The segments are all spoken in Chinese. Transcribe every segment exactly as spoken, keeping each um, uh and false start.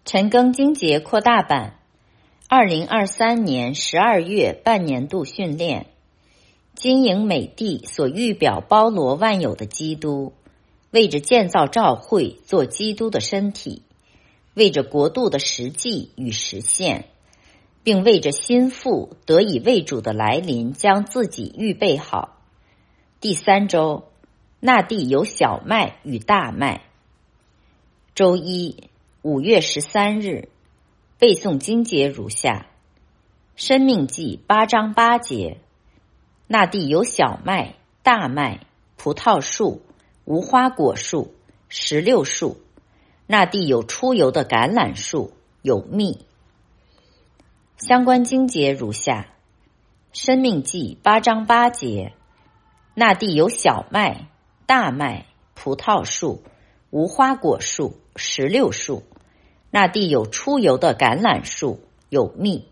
陈庚金节扩大版，二零二三年十二月半年度训练。经营美地所预表包罗万有的基督，为着建造教会做基督的身体，为着国度的实际与实现，并为着心腹得以为主的来临将自己预备好。第三周，那地有小麦与大麦。周一，五月十三日，背诵经节如下：申命记八章八节，那地有小麦、大麦、葡萄树、无花果树、石榴树，那地有出油的橄榄树，有蜜。相关经节如下：申命记八章八节，那地有小麦、大麦、葡萄树、无花果树、石榴树，那地有出油的橄榄树，有蜜。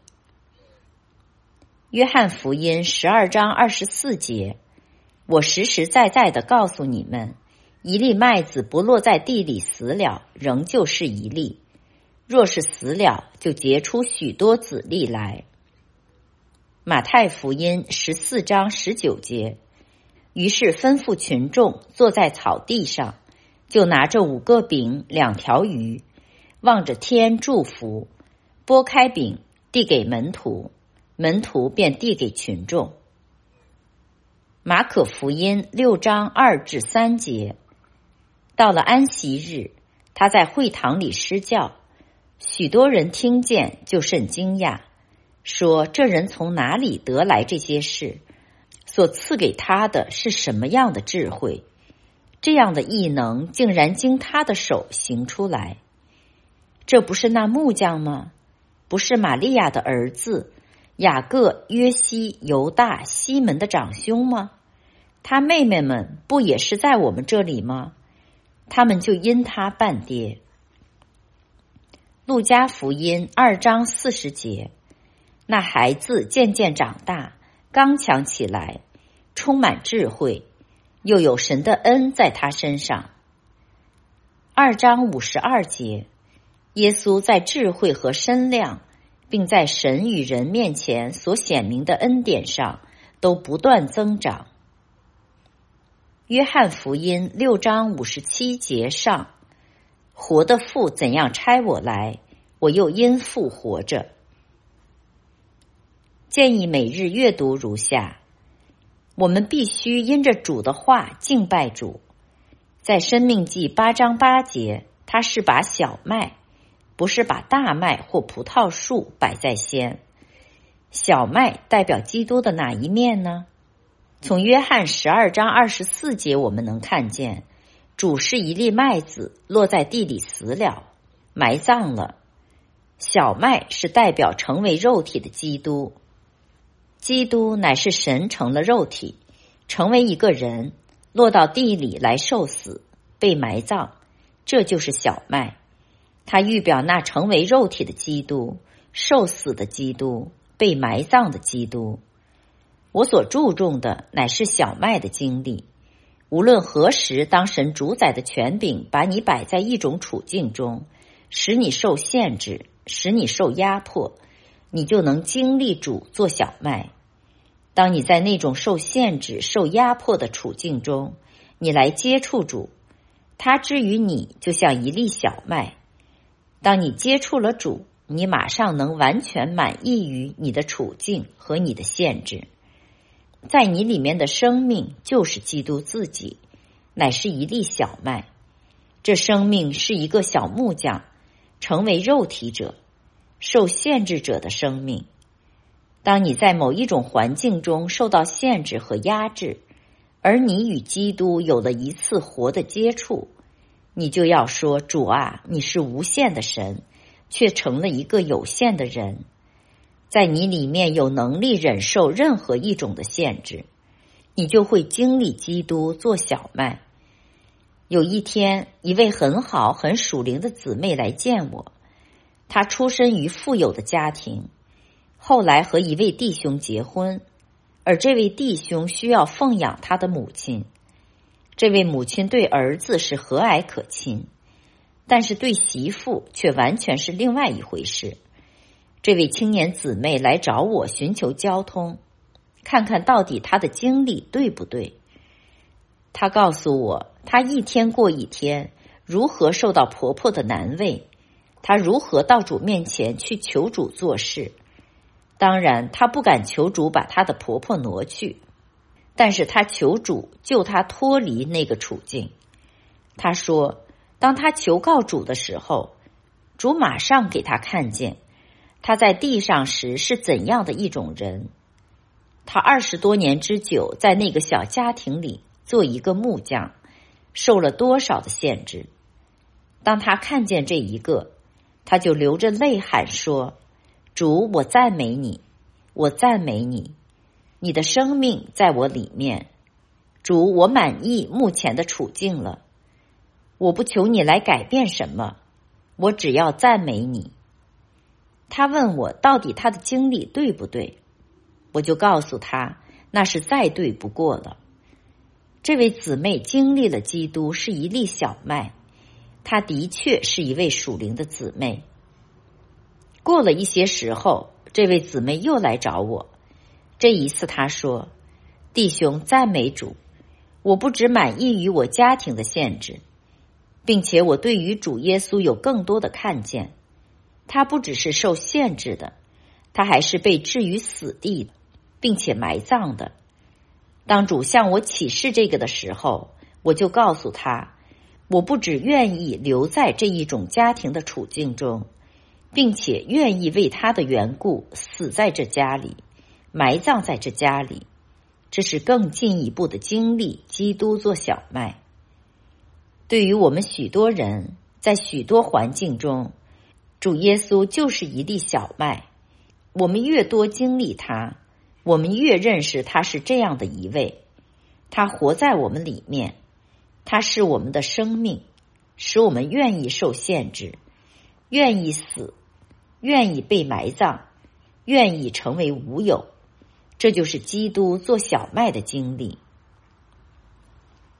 约翰福音十二章二十四节，我实实在在地告诉你们，一粒麦子不落在地里死了，仍旧是一粒；若是死了，就结出许多子粒来。马太福音十四章十九节，于是吩咐群众坐在草地上，就拿着五个饼两条鱼，望着天祝福，拨开饼递给门徒，门徒便递给群众。马可福音六章二至三节，到了安息日，他在会堂里施教，许多人听见就甚惊讶，说这人从哪里得来这些事？所赐给他的是什么样的智慧？这样的异能竟然经他的手行出来。这不是那木匠吗？不是玛利亚的儿子雅各、约西、犹大、西门的长兄吗？他妹妹们不也是在我们这里吗？他们就因他半跌。路加福音二章四十节，那孩子渐渐长大，刚强起来，充满智慧，又有神的恩在他身上。二章五十二节，耶稣在智慧和身量，并在神与人面前所显明的恩典上都不断增长。约翰福音六章五十七节上，活的父怎样差我来，我又因父活着。建议每日阅读如下：我们必须因着主的话敬拜主。在申命记八章八节，他是把小麦，不是把大麦或葡萄树摆在先。小麦代表基督的哪一面呢？从约翰十二章二十四节我们能看见，主是一粒麦子落在地里死了，埋葬了。小麦是代表成为肉体的基督。基督乃是神成了肉体，成为一个人，落到地里来受死，被埋葬，这就是小麦。它预表那成为肉体的基督，受死的基督，被埋葬的基督。我所注重的乃是小麦的经历。无论何时，当神主宰的权柄把你摆在一种处境中，使你受限制，使你受压迫，你就能经历主做小麦。当你在那种受限制、受压迫的处境中，你来接触主，他之于你就像一粒小麦。当你接触了主，你马上能完全满意于你的处境和你的限制。在你里面的生命就是基督自己，乃是一粒小麦。这生命是一个小木匠，成为肉体者，受限制者的生命。当你在某一种环境中受到限制和压制，而你与基督有了一次活的接触，你就要说：主啊，你是无限的神，却成了一个有限的人。在你里面有能力忍受任何一种的限制，你就会经历基督做小麦。有一天，一位很好很属灵的姊妹来见我，她出身于富有的家庭，后来和一位弟兄结婚，而这位弟兄需要奉养他的母亲。这位母亲对儿子是和蔼可亲， 但是对媳妇却完全是另外一回事。这位青年姊妹来找我寻求交通，看看到底她的经历对不对。她告诉我，她一天过一天，如何受到婆婆的难为，她如何到主面前去求主做事。当然，她不敢求主把她的婆婆挪去，但是她求主救她脱离那个处境。她说，当她求告主的时候，主马上给她看见她在地上时是怎样的一种人。她二十多年之久在那个小家庭里做一个木匠，受了多少的限制。当她看见这一个，她就流着泪喊说，主，我赞美你，我赞美你，你的生命在我里面。主，我满意目前的处境了，我不求你来改变什么，我只要赞美你。他问我到底他的经历对不对，我就告诉他那是再对不过了。这位姊妹经历了基督是一粒小麦，她的确是一位属灵的姊妹。过了一些时候，这位姊妹又来找我，这一次她说，弟兄，赞美主，我不只满意于我家庭的限制，并且我对于主耶稣有更多的看见。他不只是受限制的，他还是被置于死地的，并且埋葬的。当主向我启示这个的时候，我就告诉他，我不只愿意留在这一种家庭的处境中，并且愿意为他的缘故死在这家里，埋葬在这家里。这是更进一步的经历基督做小麦。对于我们许多人，在许多环境中，主耶稣就是一粒小麦。我们越多经历他，我们越认识他是这样的一位。他活在我们里面，他是我们的生命，使我们愿意受限制，愿意死，愿意被埋葬，愿意成为无有。这就是基督做小麦的经历。